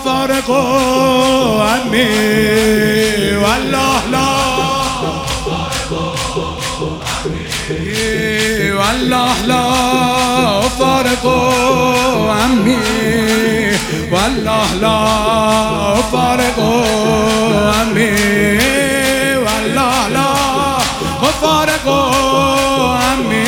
فارق عني والله لا والله لا فارق عني والله لا فارق عني والله لا فارق عني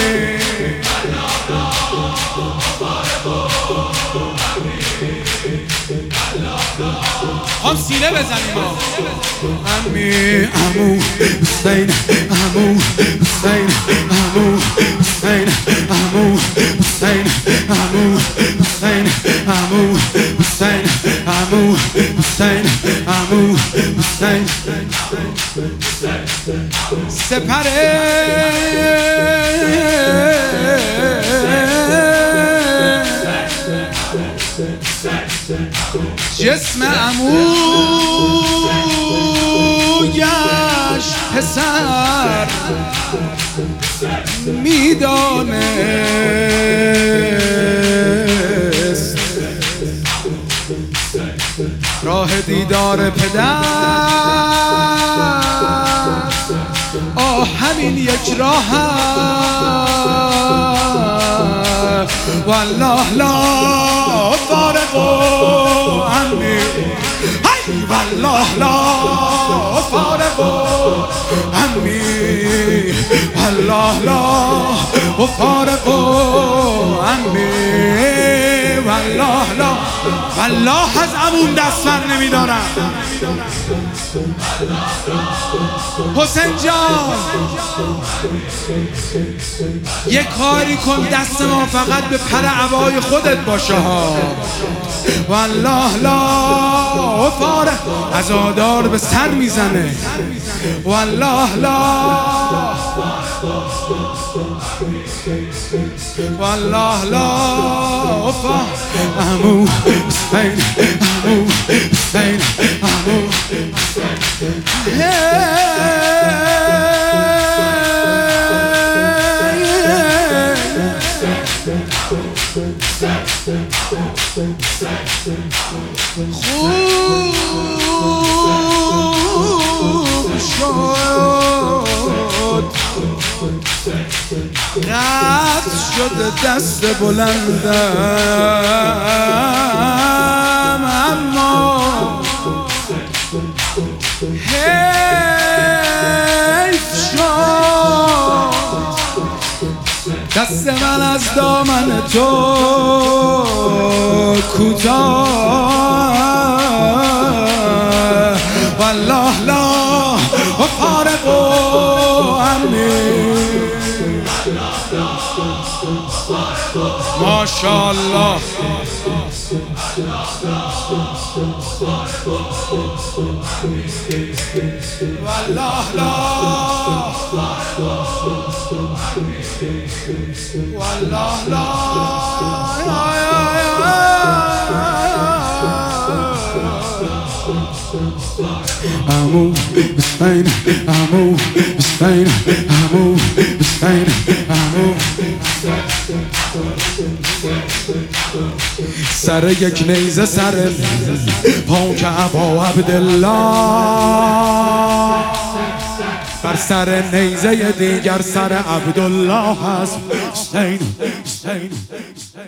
هم سینه بزنیم عمی عمو حسین عمو حسین عمو حسین عمو حسین عمو حسین عمو حسین عمو حسین عمو حسین سپره جسم عمویش پسر میدانست راه دیدار پدر همین یک راه والله لا فارق عني والله لا فارق عني والله لا فارق عني والله لا والله از عموم دست بر نمیدارم حسین جان یه کاری کن دست ما فقط به پر عبای خودت باشه ها والله لا فارق عزادار به سر میزنه والله لا والله لا عمو حسین عمو حسین عمو خوب شد قطع شد دست بلندم اما حیف شد دست من از دامن تو کوتاه والله لا فارق عني ماشاءالله والله لا والله لا عمو حسین عمو حسین عمو حسین عمو سر یک نیزه سر پاک ابا عبدالله بر سر نیزه دیگر سر عبدالله هست حسین حسین